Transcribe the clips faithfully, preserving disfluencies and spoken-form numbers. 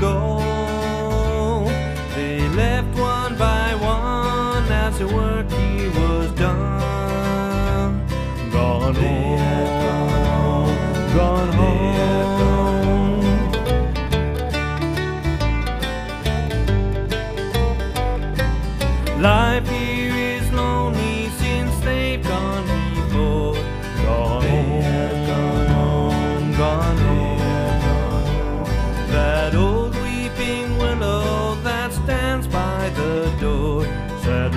go. They left one by one as the work he was done. Gone home, gone home. Life here is lonely since they've gone before. Gone home, gone home, gone home. That old weeping willow that stands by the door sadly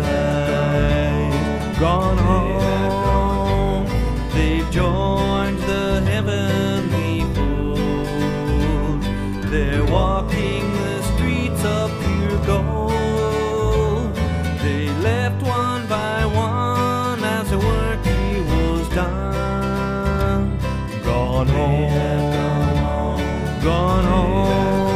sighs. Gone home. They've joined the heavenly fold. They're walking the streets of pure gold. They left one by one as the work he was done. Gone home, gone home.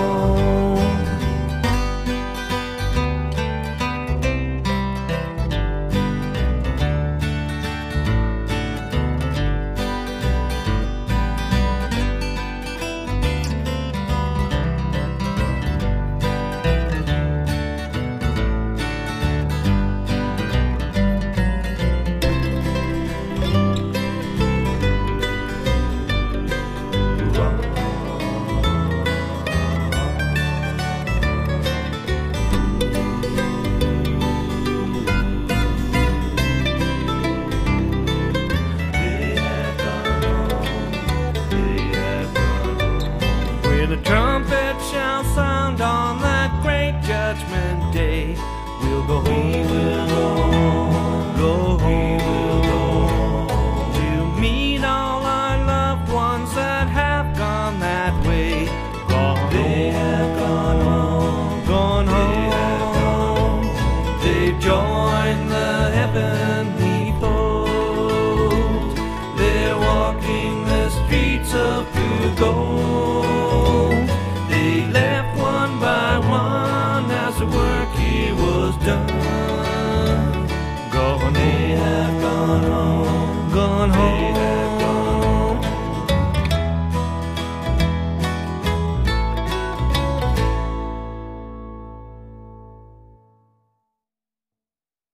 The trumpet shall sound on that great judgment day. We'll go home, we will go home, go home, to meet all our loved ones that have gone that way. Gone they have gone home, gone home. They've joined the heavenly fold. They're walking the streets of pure gold.